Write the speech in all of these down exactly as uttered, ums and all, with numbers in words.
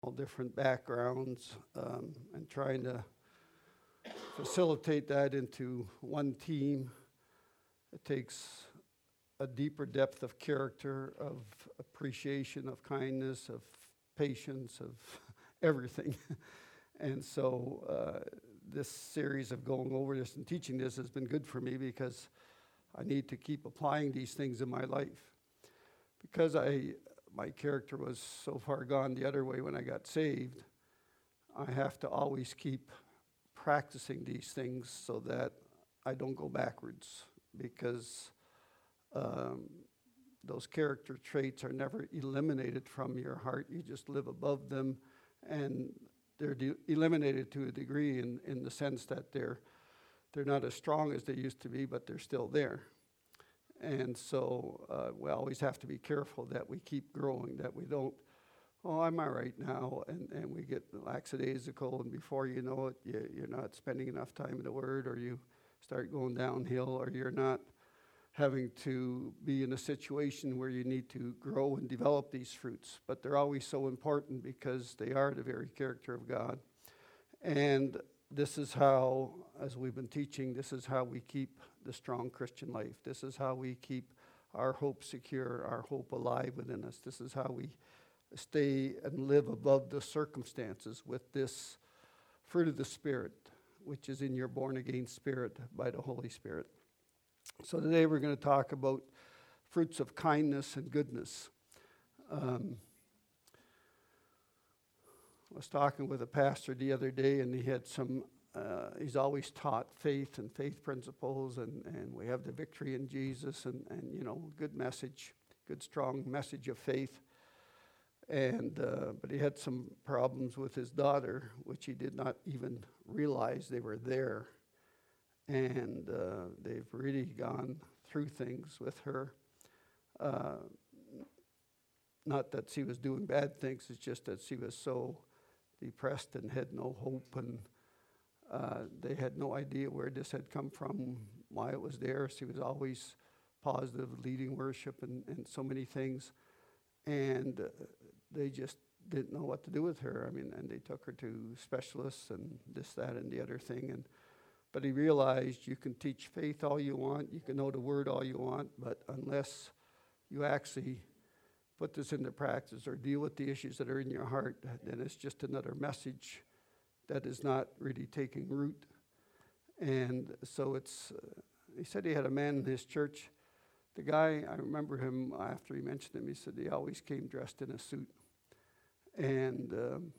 all different backgrounds, um, and trying to facilitate that into one team. It takes a deeper depth of character, of appreciation, of kindness, of patience, of everything. And so uh, this series of going over this and teaching this has been good for me because I need to keep applying these things in my life. Because I, my character was so far gone the other way when I got saved, I have to always keep practicing these things so that I don't go backwards, because um, those character traits are never eliminated from your heart. You just live above them, and they're de- eliminated to a degree in, in the sense that they're they're not as strong as they used to be, but they're still there. And so uh, we always have to be careful that we keep growing, that we don't, oh, I'm all right now, and, and we get lackadaisical, and before you know it, you, you're not spending enough time in the Word, or you start going downhill, or you're not having to be in a situation where you need to grow and develop these fruits. But they're always so important because they are the very character of God. And this is how, as we've been teaching, this is how we keep the strong Christian life. This is how we keep our hope secure, our hope alive within us. This is how we stay and live above the circumstances with this fruit of the Spirit, which is in your born-again spirit by the Holy Spirit. So today we're going to talk about fruits of kindness and goodness. Um, I was talking with a pastor the other day, and he had some, uh, he's always taught faith and faith principles, and, and we have the victory in Jesus, and, and, you know, good message, good strong message of faith. And uh, but he had some problems with his daughter, which he did not even realize they were there. And uh, they've really gone through things with her. Uh, not that she was doing bad things, it's just that she was so depressed and had no hope, and uh, they had no idea where this had come from, why it was there. She was always positive, leading worship and, and so many things. And uh, they just didn't know what to do with her. I mean, and they took her to specialists and this, that, and the other thing. And But he realized you can teach faith all you want, you can know the word all you want, but unless you actually put this into practice or deal with the issues that are in your heart, then it's just another message that is not really taking root. And so it's, uh, he said he had a man in his church. The guy, I remember him after he mentioned him, he said he always came dressed in a suit. And um,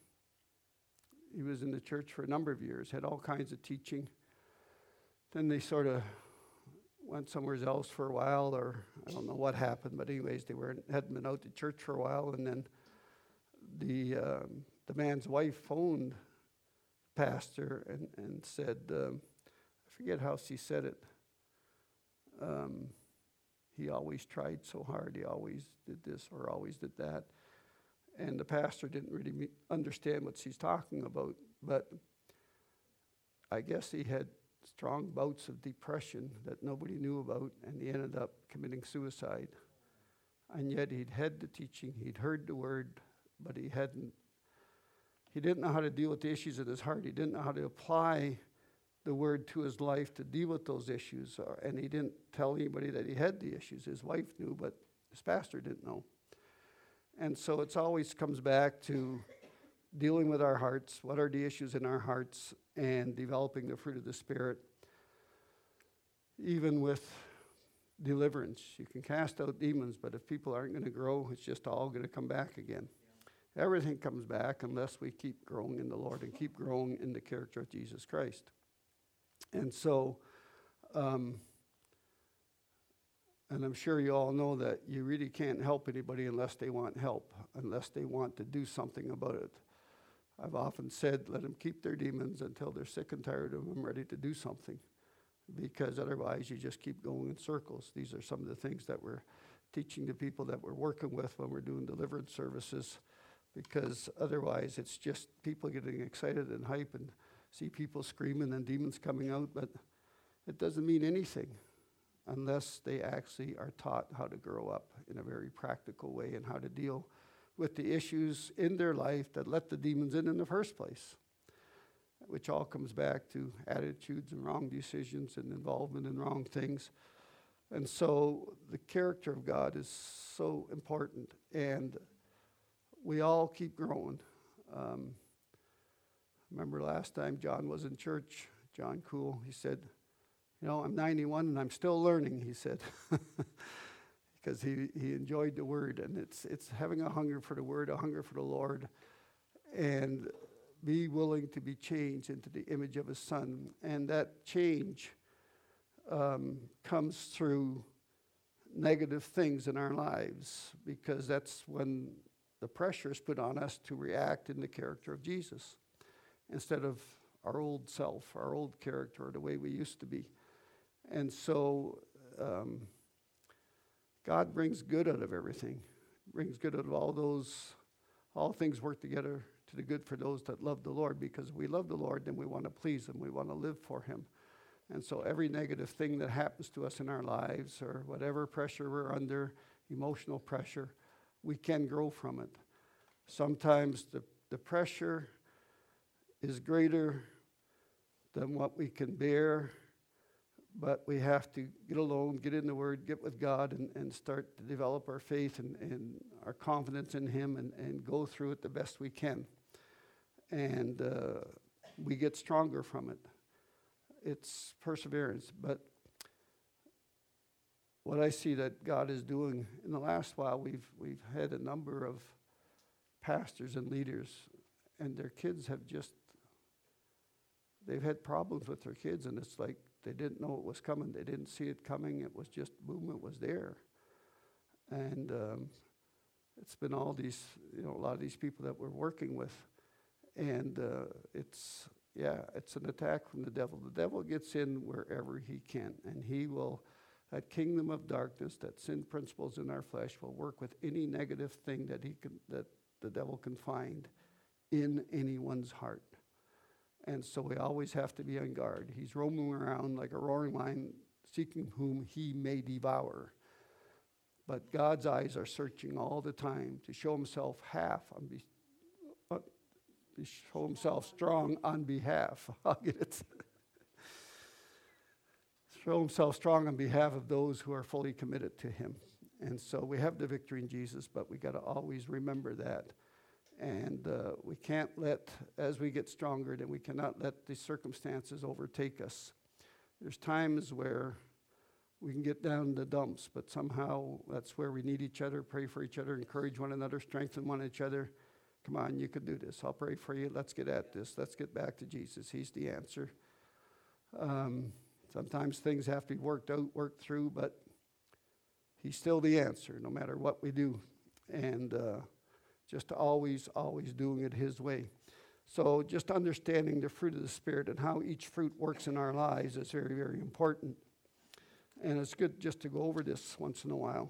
he was in the church for a number of years, had all kinds of teaching. Then they sort of went somewhere else for a while, or I don't know what happened, but anyways, they were hadn't been out to church for a while, and then the um, the man's wife phoned pastor and, and said, um, I forget how she said it, um, he always tried so hard, he always did this or always did that. And the pastor didn't really me- understand what she's talking about, but I guess he had strong bouts of depression that nobody knew about, and he ended up committing suicide. And yet he'd had the teaching, he'd heard the word, but he hadn't, he didn't know how to deal with the issues in his heart. He didn't know how to apply the word to his life to deal with those issues, or, and he didn't tell anybody that he had the issues. His wife knew, but his pastor didn't know. And so it's always comes back to dealing with our hearts, what are the issues in our hearts, and developing the fruit of the Spirit. Even with deliverance, you can cast out demons, but if people aren't going to grow, it's just all going to come back again. Yeah. Everything comes back unless we keep growing in the Lord and keep growing in the character of Jesus Christ. And so, um, and I'm sure you all know that you really can't help anybody unless they want help, unless they want to do something about it. I've often said, let them keep their demons until they're sick and tired of them, ready to do something, because otherwise you just keep going in circles. These are some of the things that we're teaching the people that we're working with when we're doing deliverance services, because otherwise it's just people getting excited and hype and see people screaming and demons coming out, but it doesn't mean anything unless they actually are taught how to grow up in a very practical way and how to deal with the issues in their life that let the demons in in the first place, which all comes back to attitudes and wrong decisions and involvement in wrong things. And so the character of God is so important, and we all keep growing. Um, remember last time John was in church, John Cool, he said, you know, I'm ninety-one and I'm still learning, he said, because he, he enjoyed the Word. And it's it's having a hunger for the Word, a hunger for the Lord, and be willing to be changed into the image of His Son. And that change um, comes through negative things in our lives, because that's when the pressure is put on us to react in the character of Jesus instead of our old self, our old character, the way we used to be. And so um, God brings good out of everything, brings good out of all those, all things work together to the good for those that love the Lord, because if we love the Lord, then we want to please Him, we want to live for Him. And so every negative thing that happens to us in our lives, or whatever pressure we're under, emotional pressure, we can grow from it. Sometimes the, the pressure is greater than what we can bear, but we have to get alone, get in the Word, get with God, and, and start to develop our faith and, and our confidence in Him, and, and go through it the best we can. And uh, we get stronger from it. It's perseverance. But what I see that God is doing in the last while, we've we've had a number of pastors and leaders, and their kids have just, they've had problems with their kids, and it's like they didn't know it was coming. They didn't see it coming. It was just, boom, it was there. And um, it's been all these, you know, a lot of these people that we're working with. And uh, it's, yeah, it's an attack from the devil. The devil gets in wherever he can, and he will, that kingdom of darkness, that sin principles in our flesh, will work with any negative thing that he can, that the devil can find in anyone's heart. And so we always have to be on guard. He's roaming around like a roaring lion, seeking whom he may devour. But God's eyes are searching all the time to show Himself half on be, uh, to show Himself strong on behalf. I'll get it. Show Himself strong on behalf of those who are fully committed to Him. And so we have the victory in Jesus, but we got to always remember that. And uh, we can't let, as we get stronger, then we cannot let the circumstances overtake us. There's times where we can get down in the dumps, but somehow that's where we need each other, pray for each other, encourage one another, strengthen one each other. Come on, you can do this. I'll pray for you. Let's get at this. Let's get back to Jesus. He's the answer. Um, sometimes things have to be worked out, worked through, but He's still the answer, no matter what we do. And uh, just always, always doing it His way. So just understanding the fruit of the Spirit and how each fruit works in our lives is very, very important. And it's good just to go over this once in a while.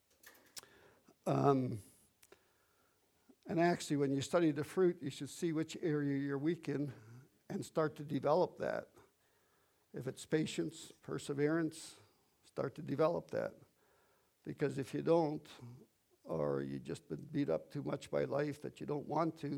Um, and actually, when you study the fruit, you should see which area you're weak in and start to develop that. If it's patience, perseverance, start to develop that. Because if you don't, or you just been beat up too much by life that you don't want to,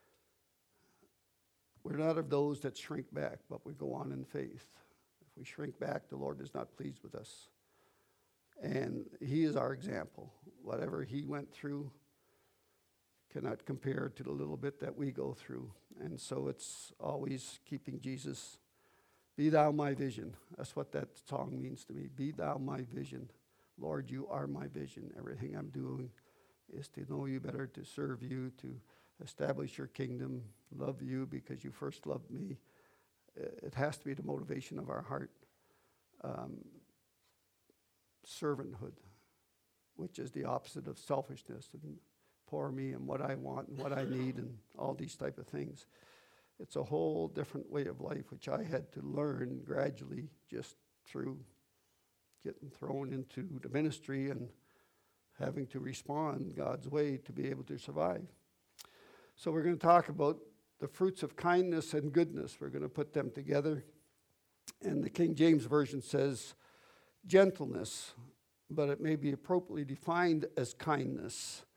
we're not of those that shrink back, but we go on in faith. If we shrink back, the Lord is not pleased with us. And He is our example. Whatever He went through cannot compare to the little bit that we go through. And so it's always keeping Jesus. Be thou my vision. That's what that song means to me. Be thou my vision. Lord, you are my vision. Everything I'm doing is to know you better, to serve you, to establish your kingdom, love you because you first loved me. It has to be the motivation of our heart. Um, servanthood, which is the opposite of selfishness and poor me and what I want and what I need and all these type of things. It's a whole different way of life, which I had to learn gradually just through getting thrown into the ministry and having to respond God's way to be able to survive. So we're going to talk about the fruits of kindness and goodness. We're going to put them together. And the King James Version says gentleness, but it may be appropriately defined as kindness.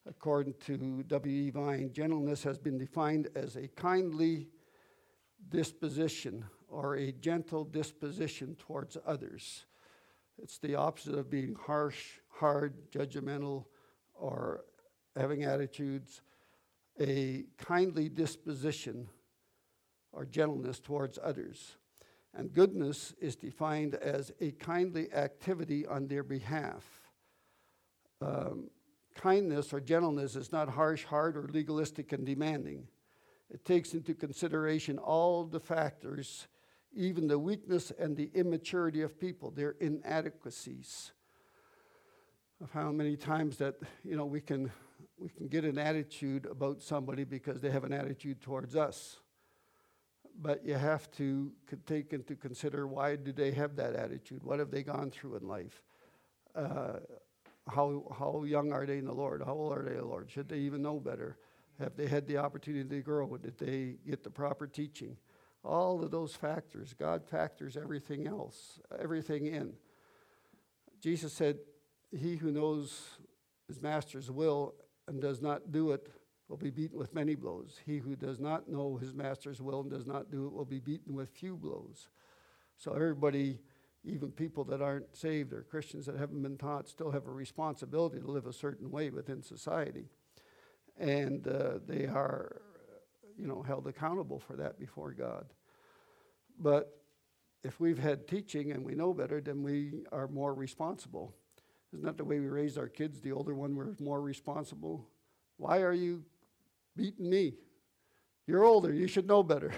According to W E Vine, gentleness has been defined as a kindly disposition or a gentle disposition towards others. It's the opposite of being harsh, hard, judgmental, or having attitudes. A kindly disposition or gentleness towards others. And goodness is defined as a kindly activity on their behalf. Um, kindness or gentleness is not harsh, hard, or legalistic and demanding. It takes into consideration all the factors, even the weakness and the immaturity of people, their inadequacies. Of how many times that, you know, we can we can get an attitude about somebody because they have an attitude towards us. But you have to take into consider, why do they have that attitude? What have they gone through in life? Uh, how how young are they in the Lord? How old are they in the Lord? Should they even know better? Have they had the opportunity to grow? Did they get the proper teaching? All of those factors. God factors everything else, everything in. Jesus said, he who knows his master's will and does not do it will be beaten with many blows. He who does not know his master's will and does not do it will be beaten with few blows. So everybody, even people that aren't saved or Christians that haven't been taught, still have a responsibility to live a certain way within society. And uh, they are, you know, held accountable for that before God. But if we've had teaching and we know better, then we are more responsible. Isn't that the way we raised our kids? The older one was more responsible. Why are you beating me? You're older. You should know better.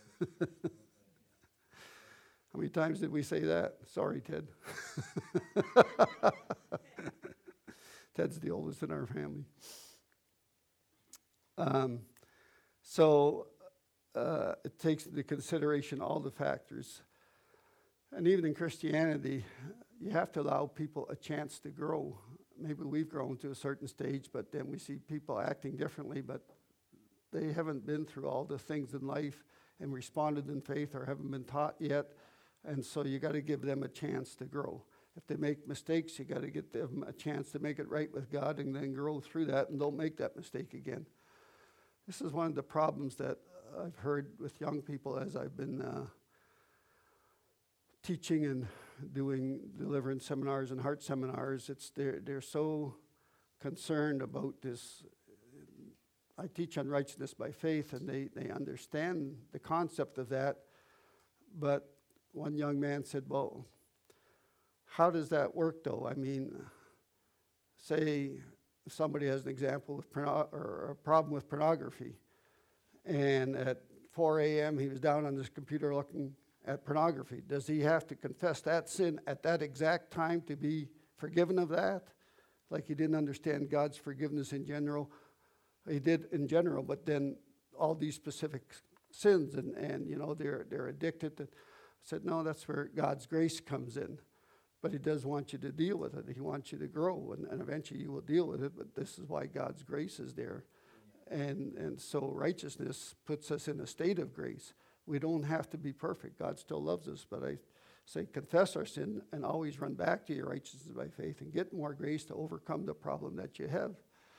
How many times did we say that? Sorry, Ted. Ted's the oldest in our family. Um, so uh, it takes into consideration all the factors. And even in Christianity, you have to allow people a chance to grow. Maybe we've grown to a certain stage, but then we see people acting differently, but they haven't been through all the things in life and responded in faith or haven't been taught yet. And so you got to give them a chance to grow. If they make mistakes, you got to give them a chance to make it right with God and then grow through that and don't make that mistake again. This is one of the problems that I've heard with young people as I've been uh, teaching and doing deliverance seminars and heart seminars. It's they're, they're so concerned about this. I teach on righteousness by faith, and they, they understand the concept of that. But one young man said, well, how does that work, though? I mean, say if somebody has an example of porno- or a problem with pornography, and at four a.m. he was down on his computer looking at pornography. Does he have to confess that sin at that exact time to be forgiven of that? Like he didn't understand God's forgiveness in general. He did in general, but then all these specific sins, and, and you know, they're they're addicted to. I said, no, that's where God's grace comes in. But he does want you to deal with it. He wants you to grow, and, and eventually you will deal with it, but this is why God's grace is there. And and so righteousness puts us in a state of grace. We don't have to be perfect. God still loves us, but I say confess our sin and always run back to your righteousness by faith and get more grace to overcome the problem that you have.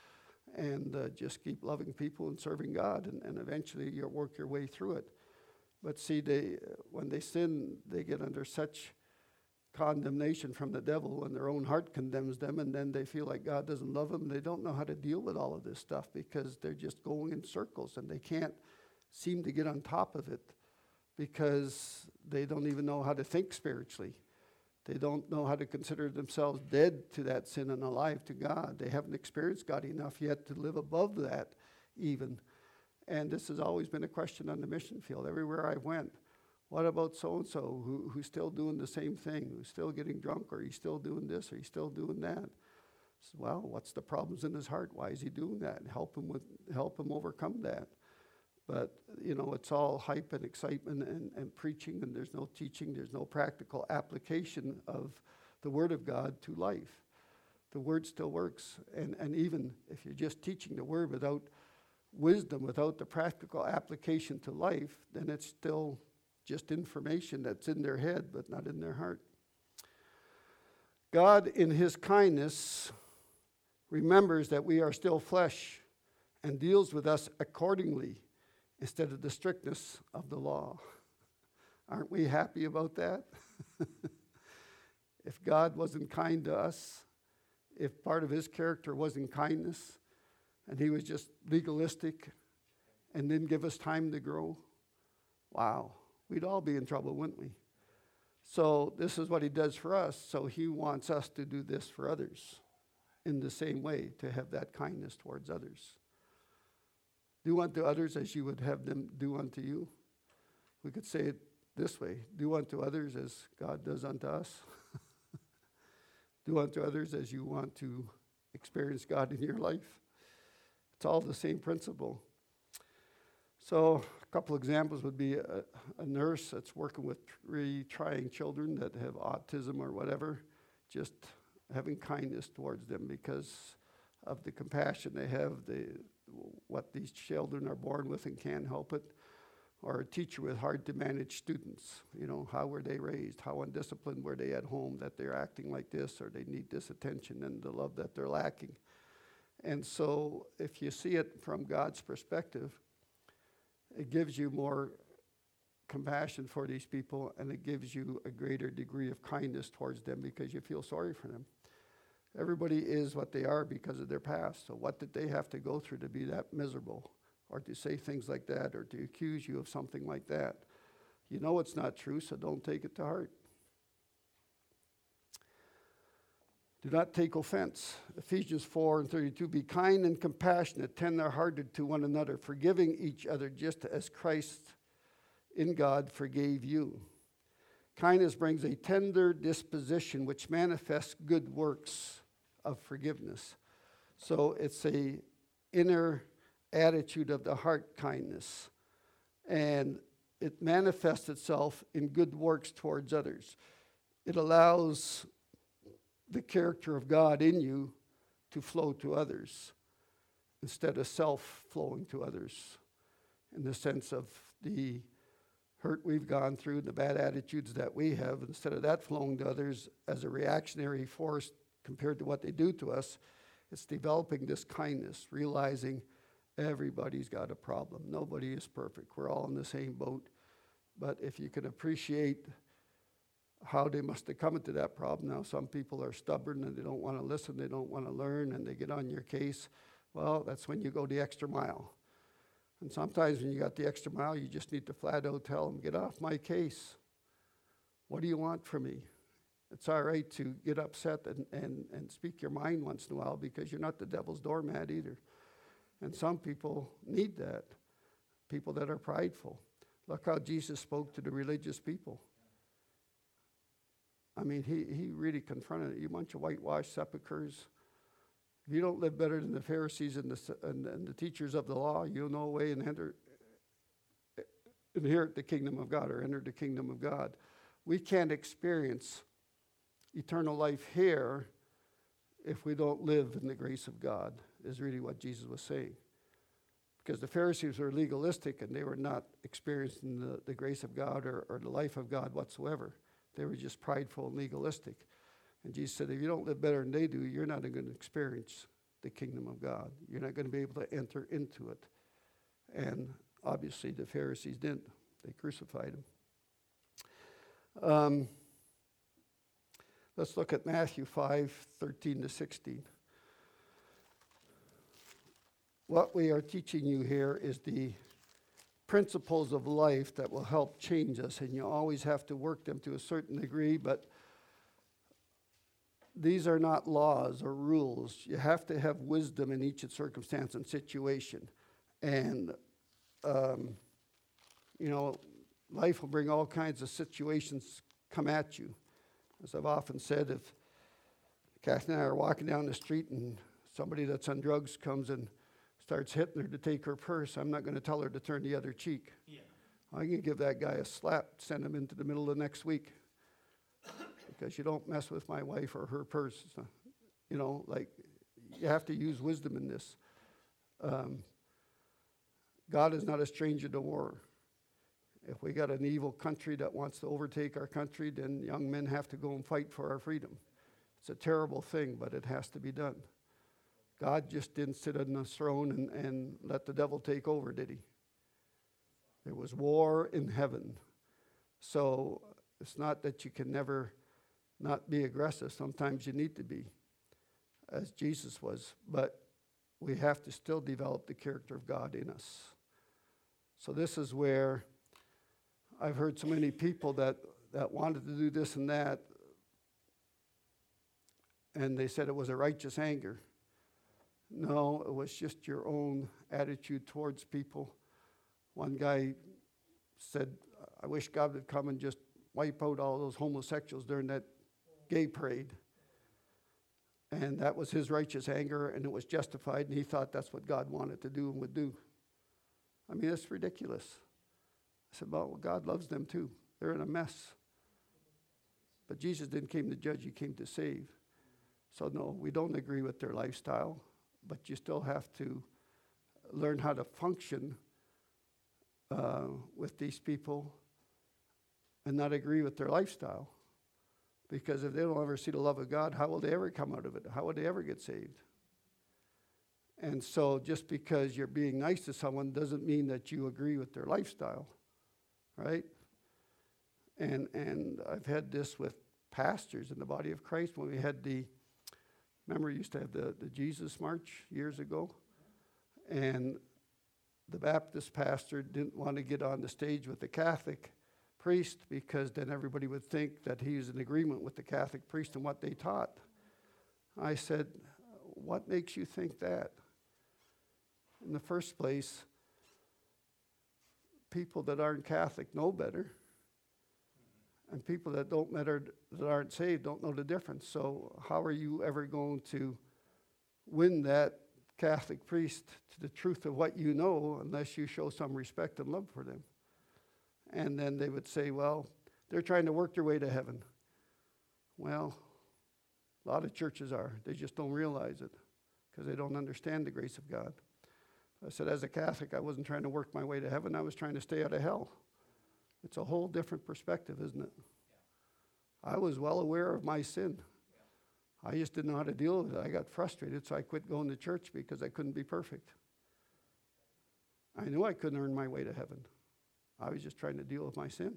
And uh, just keep loving people and serving God, and, and eventually you'll work your way through it. But see, they when they sin, they get under such condemnation from the devil, and their own heart condemns them, and then they feel like God doesn't love them. They don't know how to deal with all of this stuff because they're just going in circles, and they can't seem to get on top of it because they don't even know how to think spiritually. They don't know how to consider themselves dead to that sin and alive to God. They haven't experienced God enough yet to live above that even. And this has always been a question on the mission field. Everywhere I went, what about so-and-so who, who's still doing the same thing, who's still getting drunk, or he's still doing this, or he's still doing that? So, well, what's the problems in his heart? Why is he doing that? And help him with, help him overcome that. But, you know, it's all hype and excitement and, and preaching, and there's no teaching, there's no practical application of the Word of God to life. The Word still works. And, and even if you're just teaching the Word without wisdom, without the practical application to life, then it's still just information that's in their head but not in their heart. God, in his kindness, remembers that we are still flesh and deals with us accordingly instead of the strictness of the law. Aren't we happy about that? If God wasn't kind to us, if part of his character wasn't kindness, and he was just legalistic and didn't give us time to grow, wow, we'd all be in trouble, wouldn't we? So this is what he does for us, so he wants us to do this for others in the same way, to have that kindness towards others. Do unto others as you would have them do unto you. We could say it this way: do unto others as God does unto us. Do unto others as you want to experience God in your life. It's all the same principle. So a couple examples would be a, a nurse that's working with three trying children that have autism or whatever, just having kindness towards them because of the compassion they have, the, what these children are born with and can't help it. Or a teacher with hard-to-manage students. You know, how were they raised? How undisciplined were they at home that they're acting like this, or they need this attention and the love that they're lacking? And so if you see it from God's perspective, it gives you more compassion for these people, and it gives you a greater degree of kindness towards them because you feel sorry for them. Everybody is what they are because of their past. So what did they have to go through to be that miserable? Or to say things like that, or to accuse you of something like that? You know it's not true, so don't take it to heart. Do not take offense. Ephesians four and thirty-two, be kind and compassionate, tender-hearted to one another, forgiving each other just as Christ in God forgave you. Kindness brings a tender disposition which manifests good works of forgiveness. So it's a inner attitude of the heart kindness, and it manifests itself in good works towards others. It allows the character of God in you to flow to others instead of self flowing to others, in the sense of the hurt we've gone through, the bad attitudes that we have. Instead of that flowing to others as a reactionary force compared to what they do to us, it's developing this kindness, realizing everybody's got a problem. Nobody is perfect. We're all in the same boat. But if you can appreciate how they must have come into that problem. Now, some people are stubborn and they don't want to listen, they don't want to learn, and they get on your case. Well, that's when you go the extra mile. And sometimes when you got the extra mile, you just need to flat out tell them, get off my case. What do you want from me? It's all right to get upset and, and, and speak your mind once in a while, because you're not the devil's doormat either. And some people need that, people that are prideful. Look how Jesus spoke to the religious people. I mean, he, he really confronted it. You bunch of whitewashed sepulchres. If you don't live better than the Pharisees and the, and, and the teachers of the law, you'll no way and enter, inherit the kingdom of God, or enter the kingdom of God. We can't experience eternal life here if we don't live in the grace of God, is really what Jesus was saying. Because the Pharisees were legalistic and they were not experiencing the, the grace of God or, or the life of God whatsoever. They were just prideful and legalistic. And Jesus said, if you don't live better than they do, you're not going to experience the kingdom of God. You're not going to be able to enter into it. And obviously the Pharisees didn't. They crucified him. Um, let's look at Matthew five, thirteen to sixteen. What we are teaching you here is the principles of life that will help change us, and you always have to work them to a certain degree, but these are not laws or rules. You have to have wisdom in each circumstance and situation. And, um, you know, life will bring all kinds of situations come at you. As I've often said, if Kathy and I are walking down the street and somebody that's on drugs comes and starts hitting her to take her purse, I'm not going to tell her to turn the other cheek. Yeah. I'm going to give that guy a slap, send him into the middle of next week. Because you don't mess with my wife or her purse. You know, like, you have to use wisdom in this. Um, God is not a stranger to war. If we got an evil country that wants to overtake our country, then young men have to go and fight for our freedom. It's a terrible thing, but it has to be done. God just didn't sit on the throne and, and let the devil take over, did he? There was war in heaven. So it's not that you can never not be aggressive. Sometimes you need to be, as Jesus was. But we have to still develop the character of God in us. So this is where I've heard so many people that, that wanted to do this and that, and they said it was a righteous anger. No, it was just your own attitude towards people. One guy said, I wish God would come and just wipe out all those homosexuals during that gay parade. And that was his righteous anger, and it was justified, and he thought that's what God wanted to do and would do. I mean, it's ridiculous. I said, well, God loves them too. They're in a mess. But Jesus didn't come to judge, he came to save. So no, we don't agree with their lifestyle, but you still have to learn how to function uh, with these people and not agree with their lifestyle. Because if they don't ever see the love of God, how will they ever come out of it? How will they ever get saved? And so just because you're being nice to someone doesn't mean that you agree with their lifestyle, right? And and I've had this with pastors in the body of Christ when we had the, remember we used to have the, the Jesus March years ago? And the Baptist pastor didn't want to get on the stage with the Catholic priest because then everybody would think that he was in agreement with the Catholic priest and what they taught. I said, what makes you think that? In the first place, people that aren't Catholic know better. And people that don't matter, that aren't saved, don't know the difference. So how are you ever going to win that Catholic priest to the truth of what you know unless you show some respect and love for them? And then they would say, well, they're trying to work their way to heaven. Well, a lot of churches are. They just don't realize it because they don't understand the grace of God. I said, as a Catholic, I wasn't trying to work my way to heaven. I was trying to stay out of hell. It's a whole different perspective, isn't it? Yeah. I was well aware of my sin. Yeah. I just didn't know how to deal with it. I got frustrated, so I quit going to church because I couldn't be perfect. I knew I couldn't earn my way to heaven. I was just trying to deal with my sin.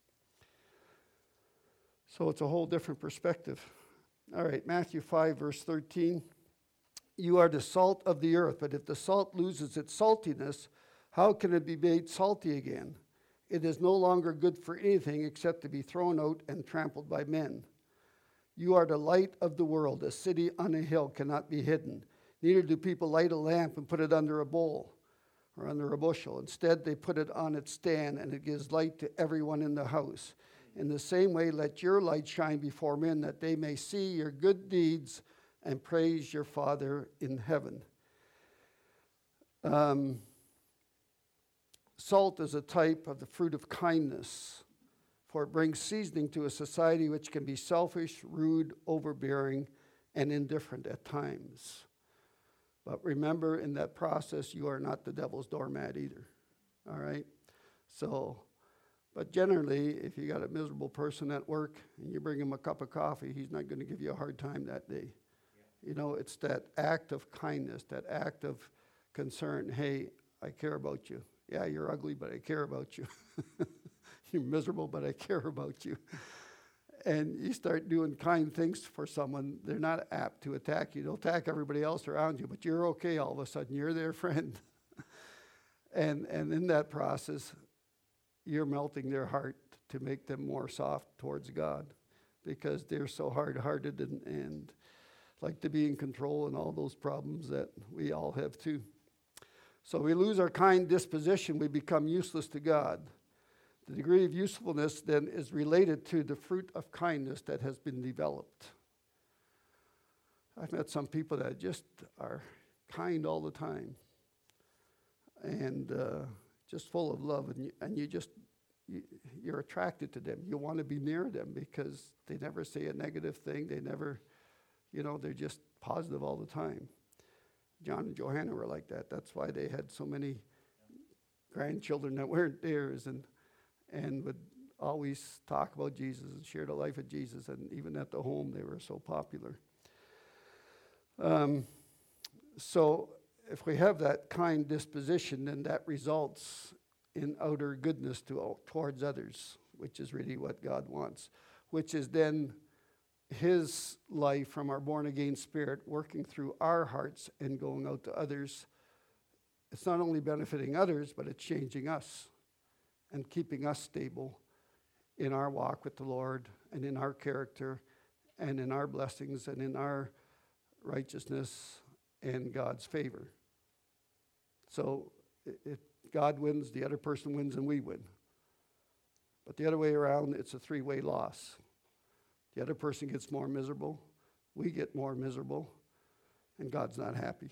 So it's a whole different perspective. All right, Matthew five, verse thirteen. You are the salt of the earth, but if the salt loses its saltiness, how can it be made salty again? It is no longer good for anything except to be thrown out and trampled by men. You are the light of the world. A city on a hill cannot be hidden. Neither do people light a lamp and put it under a bowl or under a bushel. Instead, they put it on its stand, and it gives light to everyone in the house. In the same way, let your light shine before men, that they may see your good deeds and praise your Father in heaven. Um, salt is a type of the fruit of kindness, for it brings seasoning to a society which can be selfish, rude, overbearing, and indifferent at times. But remember, in that process, you are not the devil's doormat either, all right? So, but generally, if you got a miserable person at work and you bring him a cup of coffee, he's not going to give you a hard time that day. Yeah. You know, it's that act of kindness, that act of concern. Hey, I care about you. Yeah, you're ugly, but I care about you. You're miserable, but I care about you. And you start doing kind things for someone, they're not apt to attack you. They'll attack everybody else around you, but you're okay all of a sudden. You're their friend. and and in that process, you're melting their heart to make them more soft towards God because they're so hard-hearted and, and like to be in control and all those problems that we all have too. So we lose our kind disposition, we become useless to God. The degree of usefulness then is related to the fruit of kindness that has been developed. I've met some people that just are kind all the time and uh, just full of love, and you, and you just, you, you're attracted to them. You want to be near them because they never say a negative thing. They never, you know, they're just positive all the time. John and Johanna were like that. That's why they had so many grandchildren that weren't theirs, and and would always talk about Jesus and share the life of Jesus. And even at the home, they were so popular. Um, So if we have that kind disposition, then that results in outer goodness to, towards others, which is really what God wants, which is then his life from our born-again spirit working through our hearts and going out to others. It's not only benefiting others, but it's changing us and keeping us stable in our walk with the Lord and in our character and in our blessings and in our righteousness and God's favor. So if God wins, the other person wins, and we win. But the other way around, it's a three-way loss. The other person gets more miserable, we get more miserable, and God's not happy.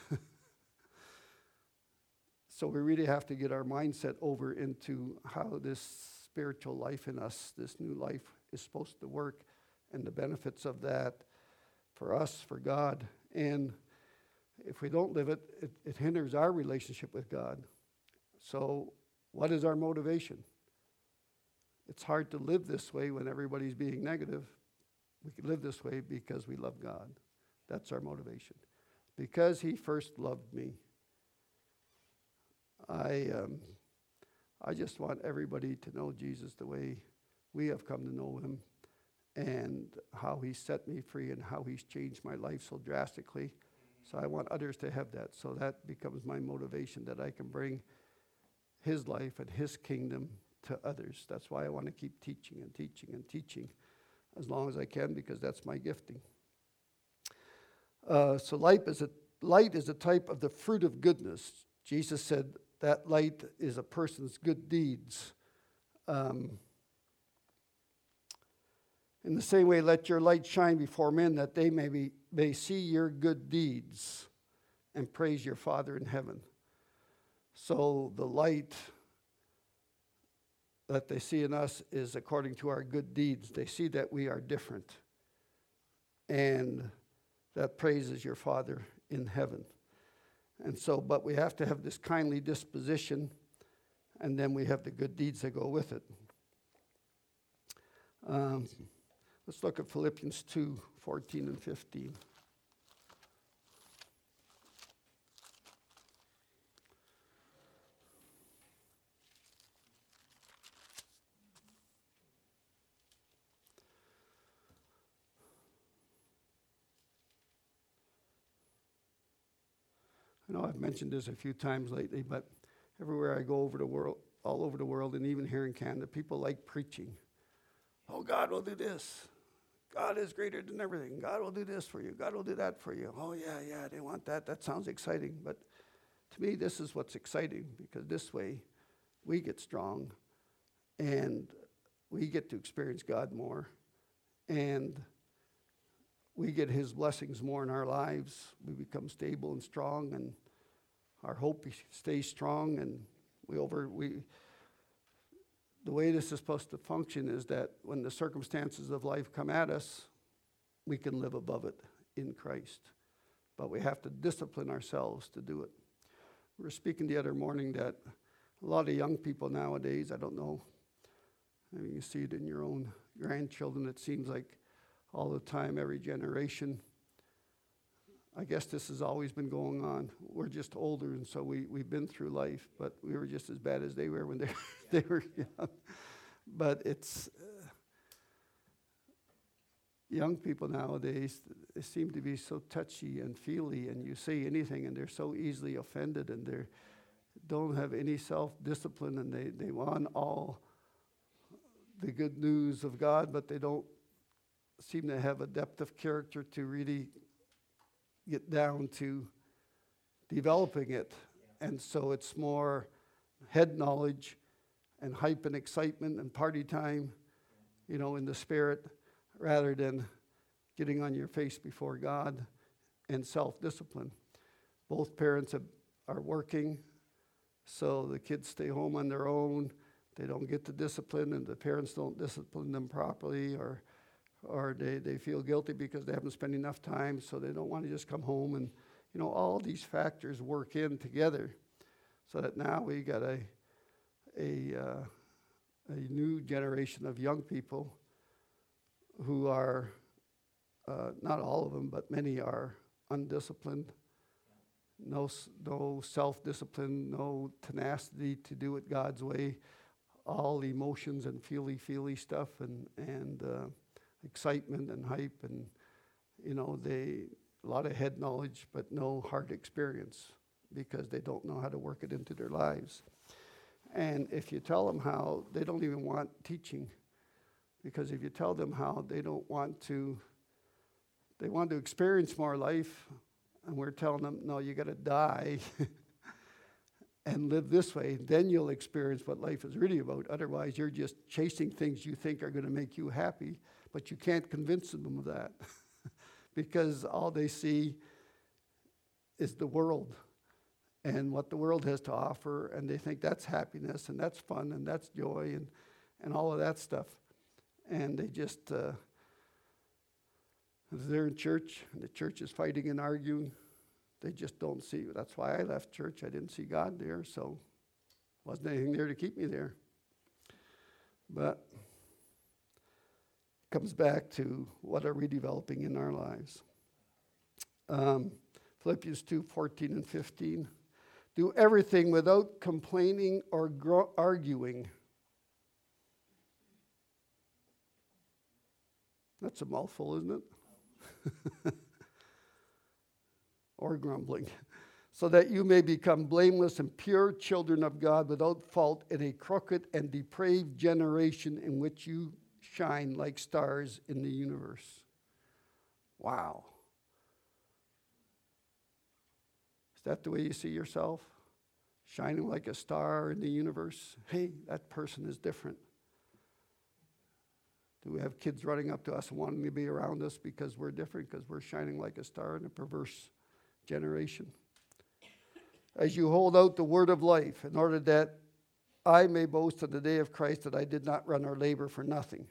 So we really have to get our mindset over into how this spiritual life in us, this new life, is supposed to work, and the benefits of that for us, for God. And if we don't live it, it, it hinders our relationship with God. So what is our motivation? It's hard to live this way when everybody's being negative. We can live this way because we love God. That's our motivation. Because he first loved me. I um, I just want everybody to know Jesus the way we have come to know him, and how he set me free and how he's changed my life so drastically. So I want others to have that. So that becomes my motivation, that I can bring his life and his kingdom to others. That's why I want to keep teaching and teaching and teaching as long as I can, because that's my gifting. Uh, so light is, a, light is a type of the fruit of goodness. Jesus said that light is a person's good deeds. Um, in the same way, let your light shine before men, that they may, be, may see your good deeds and praise your Father in heaven. So the light that they see in us is according to our good deeds. They see that we are different. And that praises your Father in heaven. And so, but we have to have this kindly disposition, and then we have the good deeds that go with it. Um, let's look at Philippians two, fourteen and fifteen. I know I've mentioned this a few times lately, but everywhere I go over the world, all over the world, and even here in Canada, people like preaching. Oh, God will do this. God is greater than everything. God will do this for you. God will do that for you. Oh, yeah, yeah, they want that. That sounds exciting. But to me, this is what's exciting, because this way we get strong and we get to experience God more, and we get his blessings more in our lives. We become stable and strong, and our hope stays strong, and we over we the way this is supposed to function is that when the circumstances of life come at us, we can live above it in Christ. But we have to discipline ourselves to do it. We were speaking the other morning that a lot of young people nowadays, I don't know, I mean, you see it in your own grandchildren, it seems like all the time, every generation. I guess this has always been going on. We're just older, and so we, we've been through life, but we were just as bad as they were when they, they were young. But it's, uh, young people nowadays, they seem to be so touchy and feely, and you say anything, and they're so easily offended, and they don't have any self-discipline, and they, they want all the good news of God, but they don't seem to have a depth of character to really get down to developing it. And so it's more head knowledge and hype and excitement and party time, you know, in the spirit, rather than getting on your face before God and self-discipline. Both parents have, are working, so the kids stay home on their own. They don't get the discipline, and the parents don't discipline them properly, or or they, they feel guilty because they haven't spent enough time, so they don't want to just come home. And, you know, all these factors work in together so that now we got a a, uh, a new generation of young people who are, uh, not all of them, but many are undisciplined, no, s- no self-discipline, no tenacity to do it God's way, all emotions and feely-feely stuff and, and uh, excitement and hype and, you know, they, a lot of head knowledge but no heart experience because they don't know how to work it into their lives. And if you tell them how, they don't even want teaching, because if you tell them how, they don't want to, they want to experience more life, and we're telling them, no, you got to die and live this way, then you'll experience what life is really about. Otherwise, you're just chasing things you think are going to make you happy, but you can't convince them of that because all they see is the world and what the world has to offer, and they think that's happiness and that's fun and that's joy and, and all of that stuff. And they just, uh, if they're in church and the church is fighting and arguing, they just don't see. That's why I left church. I didn't see God there, so wasn't anything there to keep me there. But it comes back to what are we developing in our lives. Um, Philippians two, fourteen and fifteen. Do everything without complaining or gro- arguing. That's a mouthful, isn't it? Or grumbling. So that you may become blameless and pure children of God without fault in a crooked and depraved generation in which you shine like stars in the universe. Wow. Is that the way you see yourself? Shining like a star in the universe? Hey, that person is different. Do we have kids running up to us and wanting to be around us because we're different, because we're shining like a star in a perverse generation? As you hold out the word of life, in order that I may boast on the day of Christ that I did not run or labor for nothing.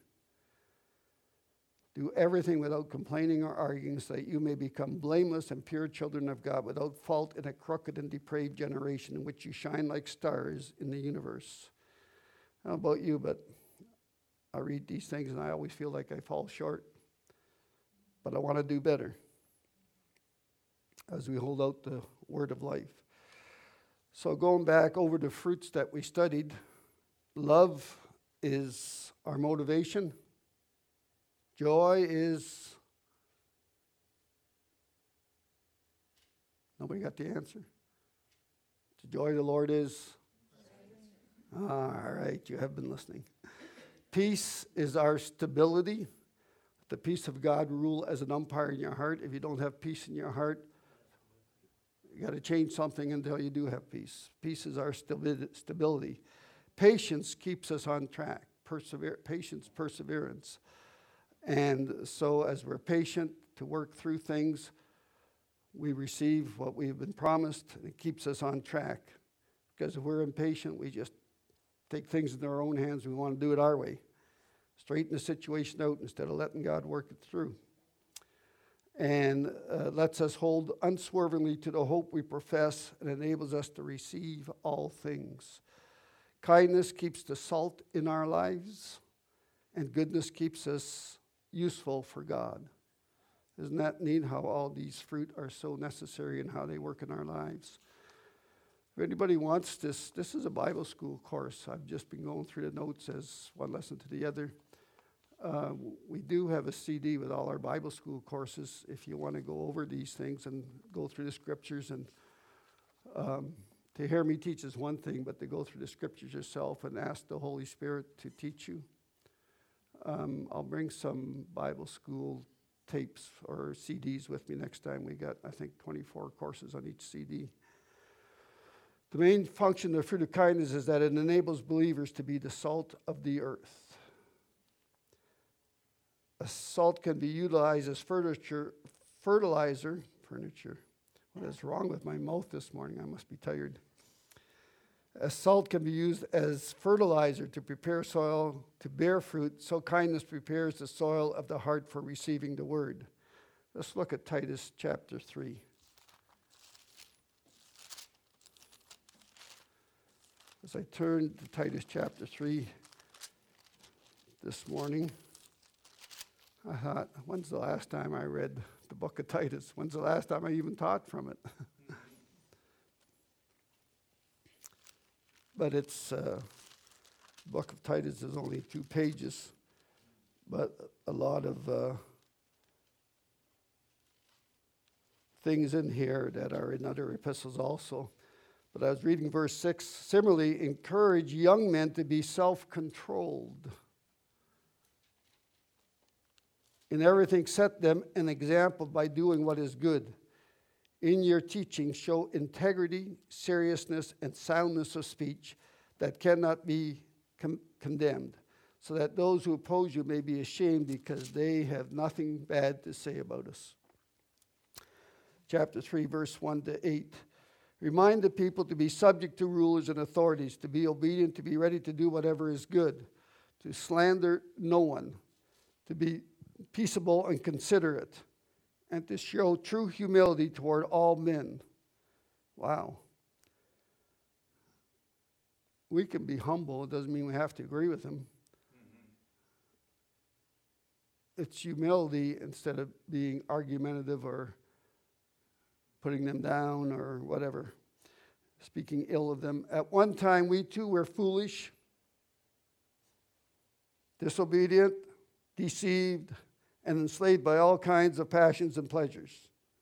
Do everything without complaining or arguing, so that you may become blameless and pure children of God, without fault in a crooked and depraved generation in which you shine like stars in the universe. I don't know about you, but I read these things and I always feel like I fall short. But I want to do better as we hold out the word of life. So going back over the fruits that we studied, love is our motivation. Joy is, nobody got the answer? The joy of the Lord is, all right, you have been listening. Peace is our stability. The peace of God rule as an umpire in your heart. If you don't have peace in your heart, you got to change something until you do have peace. Peace is our stability. Patience keeps us on track. Persever- patience, perseverance. And so as we're patient to work through things, we receive what we've been promised, and it keeps us on track. Because if we're impatient, we just take things in our own hands. We want to do it our way. Straighten the situation out instead of letting God work it through. And uh, lets us hold unswervingly to the hope we profess, and enables us to receive all things. Kindness keeps the salt in our lives, and goodness keeps us useful for God. Isn't that neat how all these fruit are so necessary and how they work in our lives? If anybody wants this, this is a Bible school course. I've just been going through the notes as one lesson to the other. Uh, we do have a C D with all our Bible school courses if you want to go over these things and go through the scriptures. And um, to hear me teach is one thing, but to go through the scriptures yourself and ask the Holy Spirit to teach you. Um, I'll bring some Bible school tapes or C Ds with me next time. We got, I think, twenty-four courses on each C D. The main function of the fruit of kindness is that it enables believers to be the salt of the earth. A salt can be utilized as furniture, fertilizer, furniture. What is wrong with my mouth this morning? I must be tired. As salt can be used as fertilizer to prepare soil to bear fruit, so kindness prepares the soil of the heart for receiving the word. Let's look at Titus chapter three. As I turned to Titus chapter three this morning, I thought, when's the last time I read the book of Titus? When's the last time I even taught from it? but it's, uh, book of Titus is only two pages, but a lot of uh, things in here that are in other epistles also. But I was reading verse six. Similarly, encourage young men to be self-controlled. In everything, set them an example by doing what is good. In your teaching, show integrity, seriousness, and soundness of speech that cannot be com- condemned, so that those who oppose you may be ashamed because they have nothing bad to say about us. Chapter three, verse one to eight. Remind the people to be subject to rulers and authorities, to be obedient, to be ready to do whatever is good, to slander no one, to be peaceable and considerate, and to show true humility toward all men. Wow. We can be humble. It doesn't mean we have to agree with them. Mm-hmm. It's humility instead of being argumentative or putting them down or whatever, speaking ill of them. At one time, we too were foolish, disobedient, deceived, and enslaved by all kinds of passions and pleasures.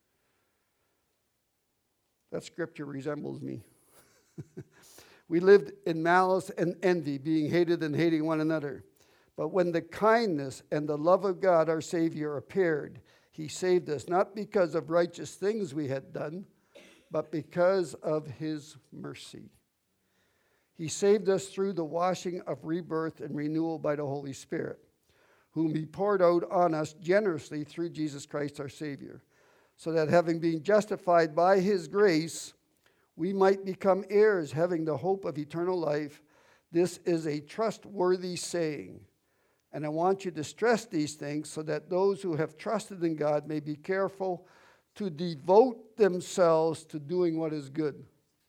That scripture resembles me. We lived in malice and envy, being hated and hating one another. But when the kindness and the love of God, our Savior, appeared, He saved us, not because of righteous things we had done, but because of His mercy. He saved us through the washing of rebirth and renewal by the Holy Spirit, whom He poured out on us generously through Jesus Christ our Savior, so that having been justified by His grace, we might become heirs, having the hope of eternal life. This is a trustworthy saying, and I want you to stress these things so that those who have trusted in God may be careful to devote themselves to doing what is good.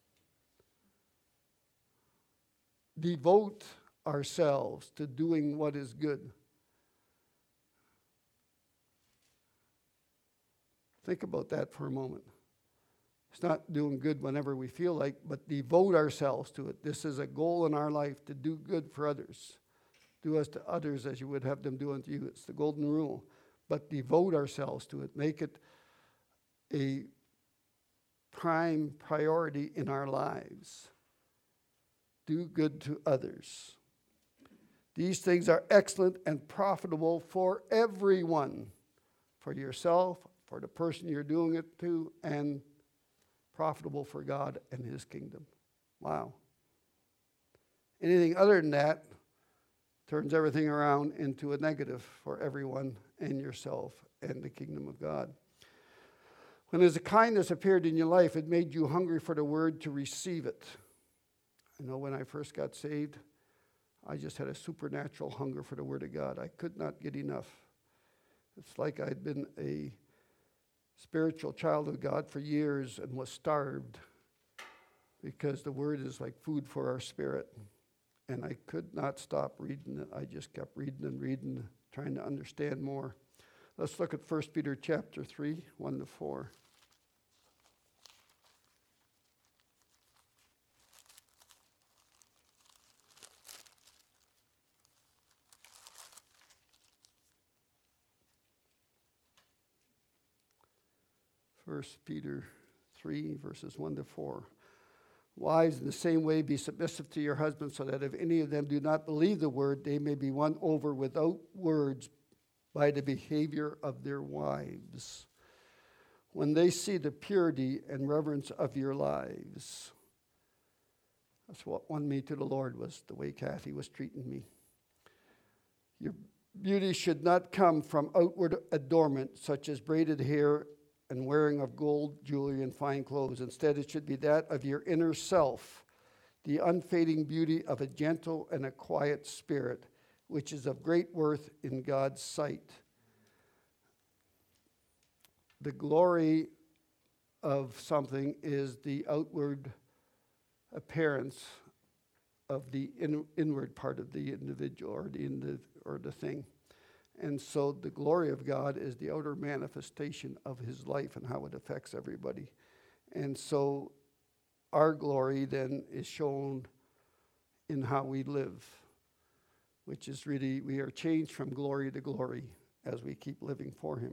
Devote ourselves to doing what is good. Think about that for a moment. It's not doing good whenever we feel like, but devote ourselves to it. This is a goal in our life, to do good for others. Do unto others as you would have them do unto you. It's the golden rule. But devote ourselves to it. Make it a prime priority in our lives. Do good to others. These things are excellent and profitable for everyone. For yourself, for the person you're doing it to, and profitable for God and His kingdom. Wow. Anything other than that turns everything around into a negative for everyone and yourself and the kingdom of God. When His kindness appeared in your life, it made you hungry for the word to receive it. I know when I first got saved, I just had a supernatural hunger for the word of God. I could not get enough. It's like I'd been a spiritual child of God for years and was starved because the word is like food for our spirit. And I could not stop reading it. I just kept reading and reading, trying to understand more. Let's look at First Peter chapter three, one to four. First Peter three, verses one to four. Wives, in the same way, be submissive to your husbands, so that if any of them do not believe the word, they may be won over without words by the behavior of their wives, when they see the purity and reverence of your lives. That's what won me to the Lord, was the way Kathy was treating me. Your beauty should not come from outward adornment, such as braided hair and wearing of gold jewelry and fine clothes. Instead, it should be that of your inner self, the unfading beauty of a gentle and a quiet spirit, which is of great worth in God's sight. The glory of something is the outward appearance of the in, inward part of the individual or the, in the or the thing. And so the glory of God is the outer manifestation of His life and how it affects everybody. And so our glory then is shown in how we live, which is really, we are changed from glory to glory as we keep living for him.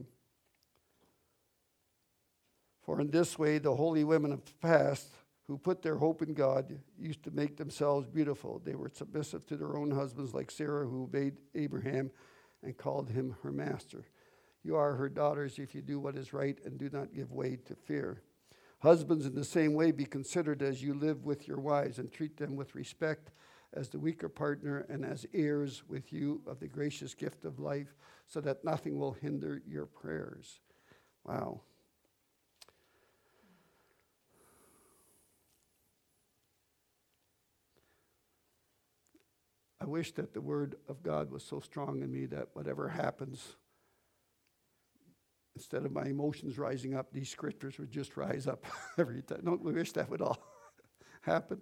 For in this way, the holy women of the past who put their hope in God used to make themselves beautiful. They were submissive to their own husbands, like Sarah, who obeyed Abraham and called him her master. You are her daughters if you do what is right and do not give way to fear. Husbands, in the same way, be considered as you live with your wives, and treat them with respect as the weaker partner and as heirs with you of the gracious gift of life, so that nothing will hinder your prayers. Wow. I wish that the word of God was so strong in me that whatever happens, instead of my emotions rising up, these scriptures would just rise up every time. Don't we wish that would all happen?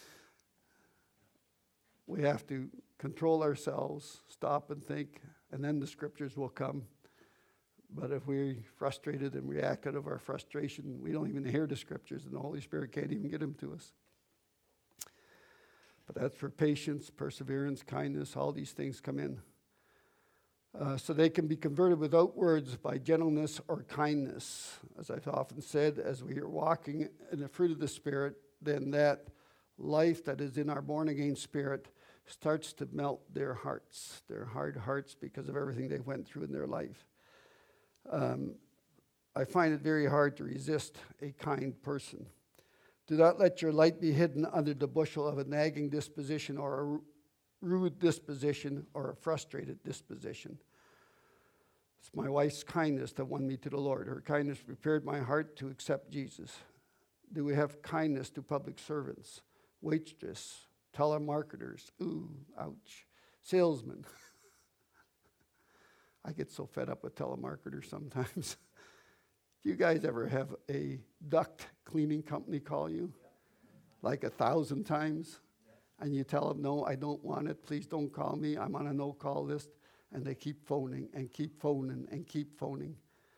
We have to control ourselves, stop and think, and then the scriptures will come. But if we're frustrated and react out of our frustration, we don't even hear the scriptures, and the Holy Spirit can't even get them to us. But that's for patience, perseverance, kindness, all these things come in. Uh, so they can be converted without words by gentleness or kindness. As I've often said, as we are walking in the fruit of the Spirit, then that life that is in our born-again spirit starts to melt their hearts, their hard hearts, because of everything they went through in their life. Um, I find it very hard to resist a kind person. Do not let your light be hidden under the bushel of a nagging disposition or a rude disposition or a frustrated disposition. It's my wife's kindness that won me to the Lord. Her kindness prepared my heart to accept Jesus. Do we have kindness to public servants, waitress, telemarketers? Ooh, ouch. Salesmen. I get so fed up with telemarketers sometimes. Do you guys ever have a duct cleaning company call you? Like a thousand times? And you tell them, no, I don't want it. Please don't call me. I'm on a no-call list. And they keep phoning and keep phoning and keep phoning.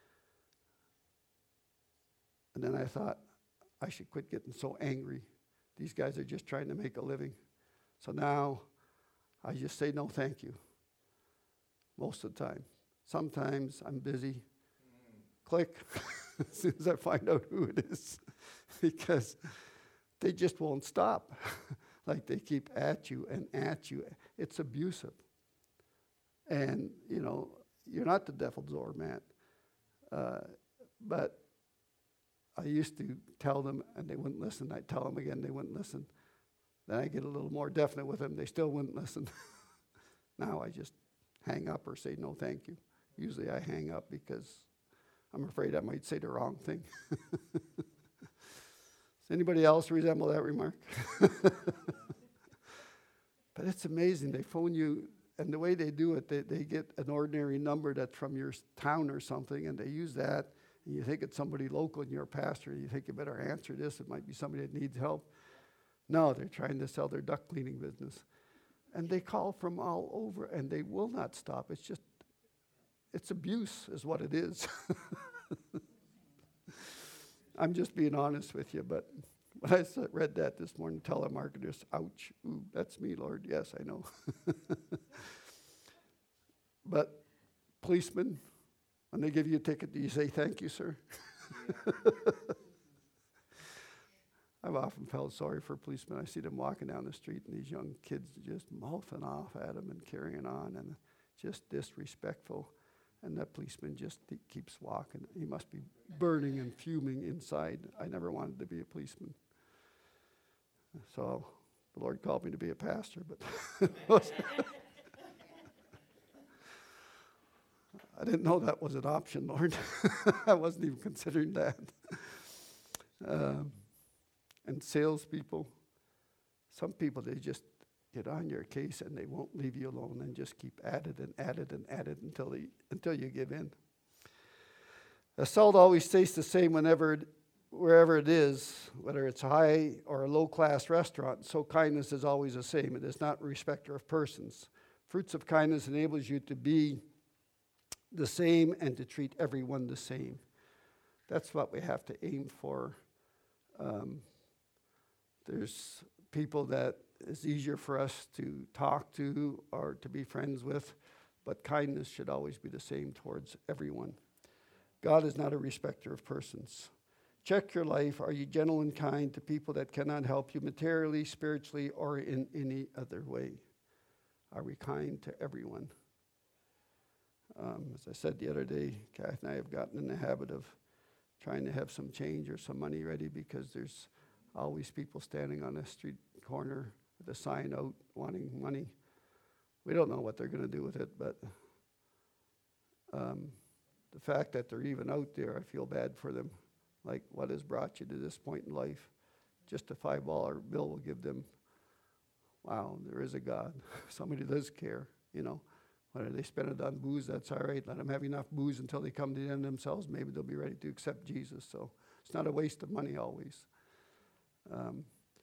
And then I thought, I should quit getting so angry. These guys are just trying to make a living. So now I just say no thank you most of the time. Sometimes I'm busy. Click, as soon as I find out who it is, because they just won't stop. Like they keep at you and at you. It's abusive. And, you know, you're not the devil's doormat. Uh, but I used to tell them, and they wouldn't listen. I'd tell them again, they wouldn't listen. Then I get a little more definite with them. They still wouldn't listen. Now I just hang up or say no thank you. Usually I hang up because I'm afraid I might say the wrong thing. Does anybody else resemble that remark? But it's amazing. They phone you, and the way they do it, they, they get an ordinary number that's from your town or something, and they use that, and you think it's somebody local and you're a pastor, and you think you better answer this. It might be somebody that needs help. No, they're trying to sell their duct cleaning business. And they call from all over, and they will not stop. It's just, it's abuse is what it is. I'm just being honest with you, but when I read that this morning, telemarketers, ouch, ooh, that's me, Lord. Yes, I know. But policemen, when they give you a ticket, do you say, thank you, sir? I've often felt sorry for policemen. I see them walking down the street, and these young kids just mouthing off at them and carrying on, and just disrespectful. And that policeman just th- keeps walking. He must be burning and fuming inside. I never wanted to be a policeman. So the Lord called me to be a pastor, but I didn't know that was an option, Lord. I wasn't even considering that. Um, and salespeople, some people, they just get on your case and they won't leave you alone and just keep at it and at it and at it until they, until you give in. The salt always tastes the same whenever, it, wherever it is, whether it's a high or a low-class restaurant. So kindness is always the same. It is not a respecter of persons. Fruits of kindness enables you to be the same and to treat everyone the same. That's what we have to aim for. Um, there's people that is easier for us to talk to or to be friends with, but kindness should always be the same towards everyone. God is not a respecter of persons. Check your life. Are you gentle and kind to people that cannot help you materially, spiritually, or in any other way? Are we kind to everyone? Um, as I said the other day, Kath and I have gotten in the habit of trying to have some change or some money ready because there's always people standing on a street corner with a sign out wanting money. We don't know what they're going to do with it, but um, the fact that they're even out there, I feel bad for them. Like, what has brought you to this point in life? Just a five dollar bill will give them, wow, there is a God. Somebody does care, you know. Whether they spend it on booze, that's all right. Let them have enough booze until they come to the end themselves. Maybe they'll be ready to accept Jesus. So it's not a waste of money always. Um,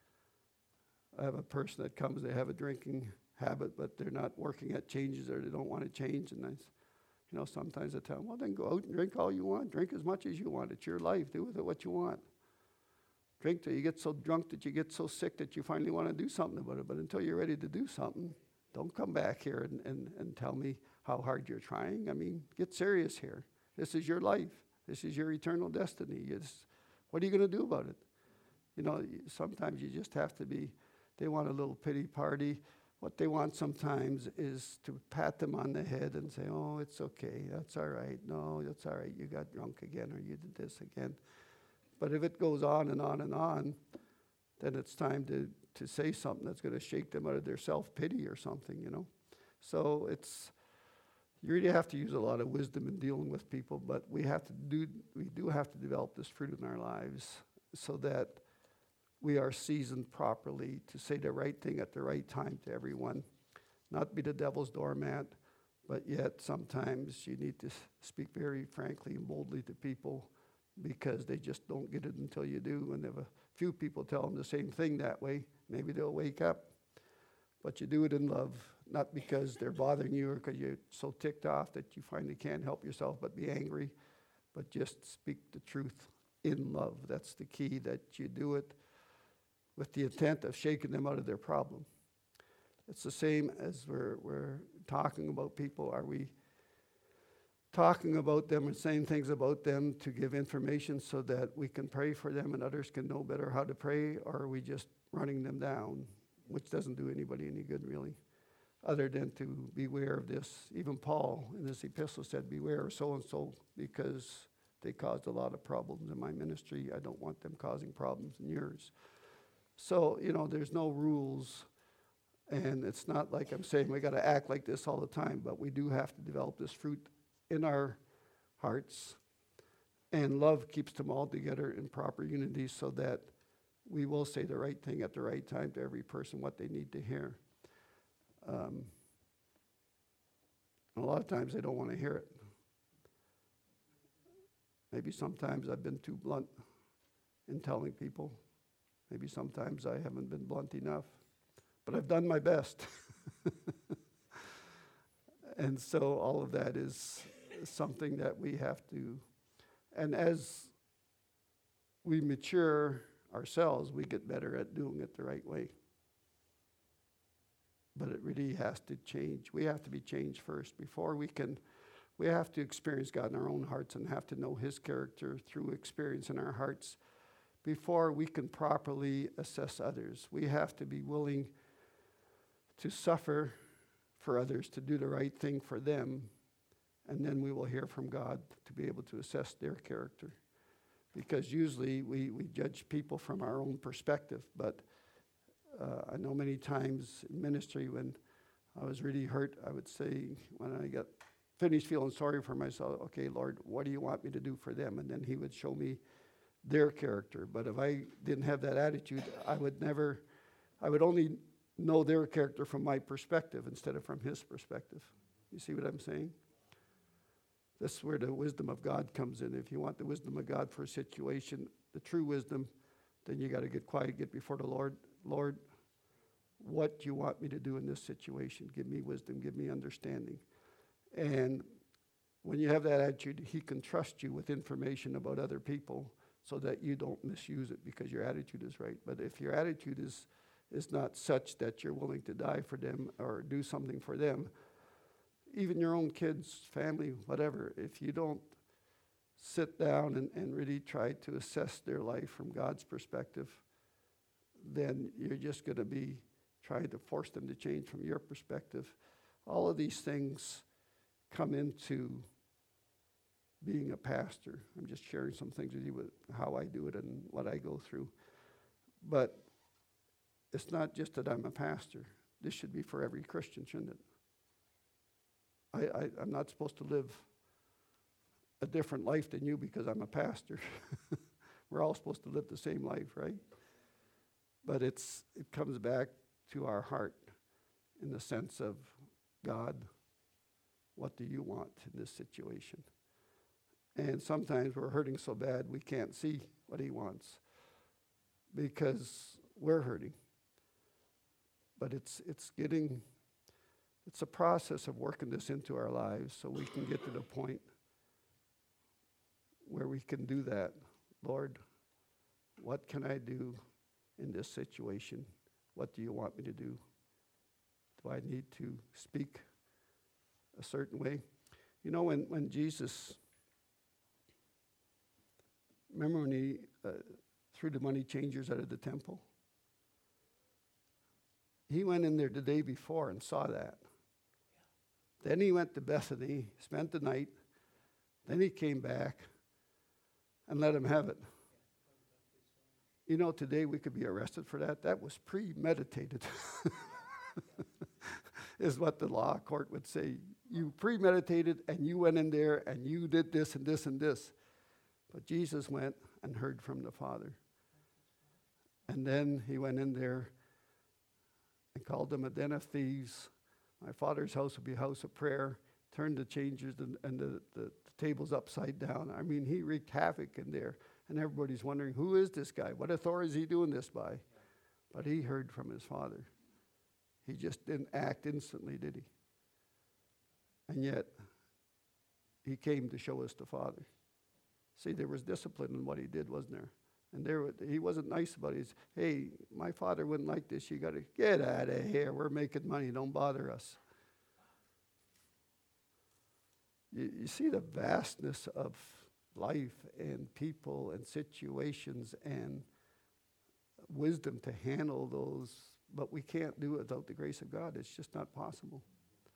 I have a person that comes, they have a drinking habit, but they're not working at changes or they don't want to change. And I, you know, sometimes I tell them, well, then go out and drink all you want. Drink as much as you want. It's your life. Do with it what you want. Drink till you get so drunk that you get so sick that you finally want to do something about it. But until you're ready to do something, don't come back here and, and, and tell me how hard you're trying. I mean, get serious here. This is your life. This is your eternal destiny. It's, what are you going to do about it? You know, sometimes you just have to be, they want a little pity party. What they want sometimes is to pat them on the head and say, oh, it's okay, that's all right. No, that's all right, you got drunk again or you did this again. But if it goes on and on and on, then it's time to, to say something that's going to shake them out of their self-pity or something, you know. So it's, you really have to use a lot of wisdom in dealing with people, but we have to do, we do have to develop this fruit in our lives so that we are seasoned properly to say the right thing at the right time to everyone, not be the devil's doormat, but yet sometimes you need to speak very frankly and boldly to people because they just don't get it until you do. And if a few people tell them the same thing that way, maybe they'll wake up. But you do it in love, not because they're bothering you or because you're so ticked off that you finally can't help yourself but be angry, but just speak the truth in love. That's the key, that you do it with the intent of shaking them out of their problem. It's the same as we're, we're talking about people. Are we talking about them and saying things about them to give information so that we can pray for them and others can know better how to pray, or are we just running them down, which doesn't do anybody any good really, other than to beware of this. Even Paul in this epistle said, beware of so-and-so because they caused a lot of problems in my ministry. I don't want them causing problems in yours. So, you know, there's no rules, and it's not like I'm saying we got to act like this all the time, but we do have to develop this fruit in our hearts, and love keeps them all together in proper unity so that we will say the right thing at the right time to every person what they need to hear. Um, a lot of times they don't want to hear it. Maybe sometimes I've been too blunt in telling people. Maybe sometimes I haven't been blunt enough, but I've done my best. And so all of that is something that we have to, and as we mature ourselves, we get better at doing it the right way. But it really has to change. We have to be changed first before we can, we have to experience God in our own hearts and have to know his character through experience in our hearts before we can properly assess others. We have to be willing to suffer for others, to do the right thing for them, and then we will hear from God to be able to assess their character. Because usually we, we judge people from our own perspective, but uh, I know many times in ministry when I was really hurt, I would say, when I got finished feeling sorry for myself, okay, Lord, what do you want me to do for them? And then he would show me their character. But if I didn't have that attitude, I would never, I would only know their character from my perspective instead of from his perspective. You see what I'm saying? This is where the wisdom of God comes in. If you want the wisdom of God for a situation, the true wisdom, then you got to get quiet, get before the Lord. Lord, what do you want me to do in this situation? Give me wisdom, give me understanding. And when you have that attitude, he can trust you with information about other people so that you don't misuse it because your attitude is right. But if your attitude is is not such that you're willing to die for them or do something for them, even your own kids, family, whatever, if you don't sit down and, and really try to assess their life from God's perspective, then you're just going to be trying to force them to change from your perspective. All of these things come into being a pastor. I'm just sharing some things with you with how I do it and what I go through. But it's not just that I'm a pastor. This should be for every Christian, shouldn't it? I, I, I'm not supposed to live a different life than you because I'm a pastor. We're all supposed to live the same life, right? But it's it comes back to our heart in the sense of, God, what do you want in this situation? And sometimes we're hurting so bad we can't see what he wants because we're hurting. But it's it's getting, it's a process of working this into our lives so we can get to the point where we can do that. Lord, what can I do in this situation? What do you want me to do? Do I need to speak a certain way? You know, when, when Jesus, remember when he uh, threw the money changers out of the temple? He went in there the day before and saw that. Then he went to Bethany, spent the night. Then he came back and let him have it. You know, today we could be arrested for that. That was premeditated, is what the law court would say. You premeditated and you went in there and you did this and this and this. But Jesus went and heard from the Father. And then he went in there and called them a den of thieves. My Father's house will be a house of prayer. Turned the changers and, and the, the, the tables upside down. I mean, he wreaked havoc in there. And everybody's wondering, who is this guy? What authority is he doing this by? But he heard from his Father. He just didn't act instantly, did he? And yet, he came to show us the Father. See, there was discipline in what he did, wasn't there? And there, he wasn't nice about it. He's, hey, my Father wouldn't like this. You got to get out of here. We're making money. Don't bother us. You, you see the vastness of life and people and situations and wisdom to handle those, but we can't do it without the grace of God. It's just not possible.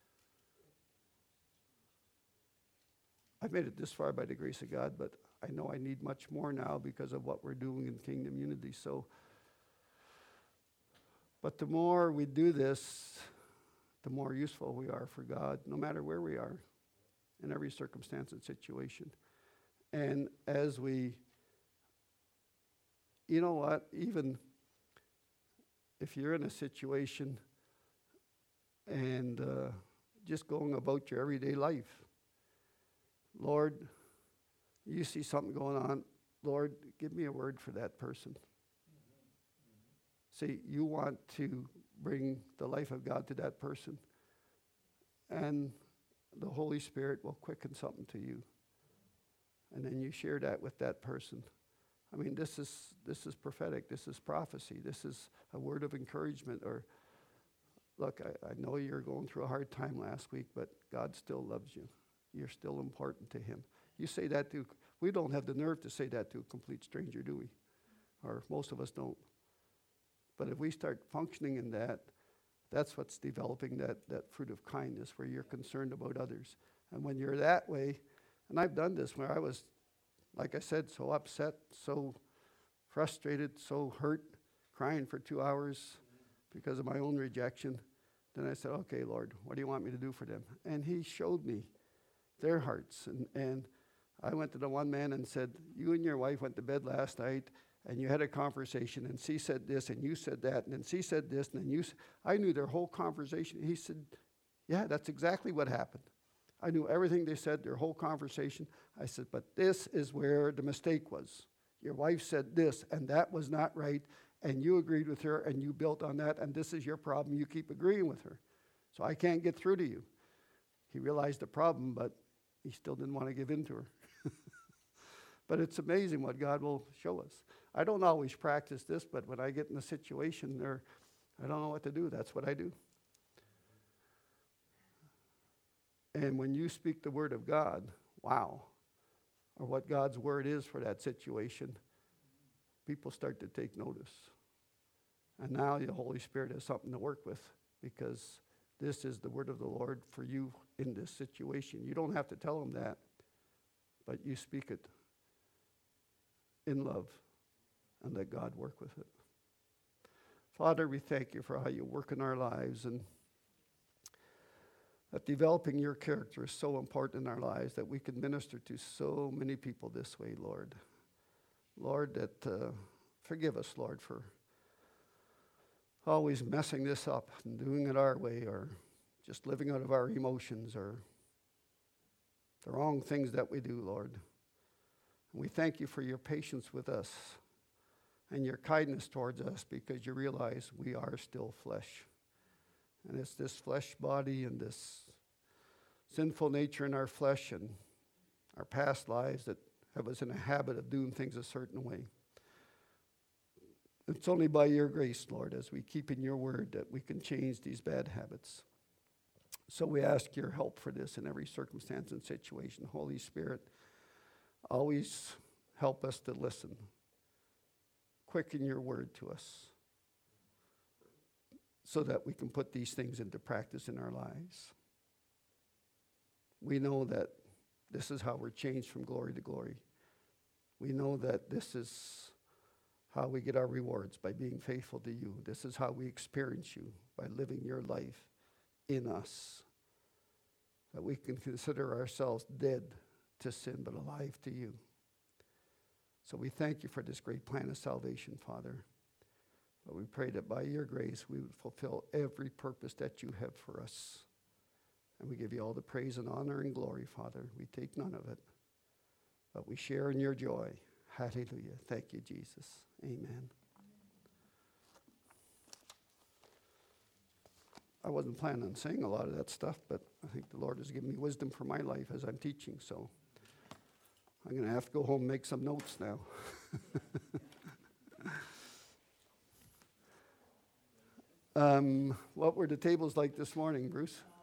I've made it this far by the grace of God, but I know I need much more now because of what we're doing in Kingdom Unity. So, but the more we do this, the more useful we are for God, no matter where we are, in every circumstance and situation. And as we, you know what, even if you're in a situation and uh, just going about your everyday life, Lord, you see something going on, Lord, give me a word for that person. Mm-hmm. See, you want to bring the life of God to that person, and the Holy Spirit will quicken something to you. And then you share that with that person. I mean, this is this is prophetic. This is prophecy. This is a word of encouragement. Or, look, I, I know you're going through a hard time last week, but God still loves you. You're still important to him. You say that to, we don't have the nerve to say that to a complete stranger, do we? Or most of us don't. But if we start functioning in that, that's what's developing that, that fruit of kindness, where you're concerned about others. And when you're that way, and I've done this where I was, like I said, so upset, so frustrated, so hurt, crying for two hours because of my own rejection. Then I said, okay, Lord, what do you want me to do for them? And he showed me their hearts. And, and I went to the one man and said, you and your wife went to bed last night and you had a conversation, and she said this, and you said that, and then she said this, and then you, s- I knew their whole conversation. He said, yeah, that's exactly what happened. I knew everything they said, their whole conversation. I said, but this is where the mistake was. Your wife said this, and that was not right, and you agreed with her, and you built on that, and this is your problem. You keep agreeing with her. So I can't get through to you. He realized the problem, but he still didn't want to give in to her. But it's amazing what God will show us. I don't always practice this, but when I get in a situation, or I don't know what to do. That's what I do. And when you speak the word of God, wow, or what God's word is for that situation, people start to take notice. And now the Holy Spirit has something to work with, because this is the word of the Lord for you in this situation. You don't have to tell them that, but you speak it in love and let God work with it. Father, we thank you for how you work in our lives, and that developing your character is so important in our lives that we can minister to so many people this way, Lord. Lord, that uh, forgive us, Lord, for always messing this up and doing it our way, or just living out of our emotions, or the wrong things that we do, Lord. And we thank you for your patience with us and your kindness towards us, because you realize we are still flesh. And it's this flesh body and this sinful nature in our flesh and our past lives that have us in a habit of doing things a certain way. It's only by your grace, Lord, as we keep in your word, that we can change these bad habits. So we ask your help for this in every circumstance and situation. Holy Spirit, always help us to listen. Quicken your word to us, so that we can put these things into practice in our lives. We know that this is how we're changed from glory to glory. We know that this is how we get our rewards, by being faithful to you. This is how we experience you, by living your life in us. That we can consider ourselves dead to sin, but alive to you. So we thank you for this great plan of salvation, Father. But we pray that by your grace we would fulfill every purpose that you have for us. And we give you all the praise and honor and glory, Father. We take none of it, but we share in your joy. Hallelujah. Thank you, Jesus. Amen. I wasn't planning on saying a lot of that stuff, but I think the Lord has given me wisdom for my life as I'm teaching, so I'm going to have to go home and make some notes now. um, what were the tables like this morning, Bruce?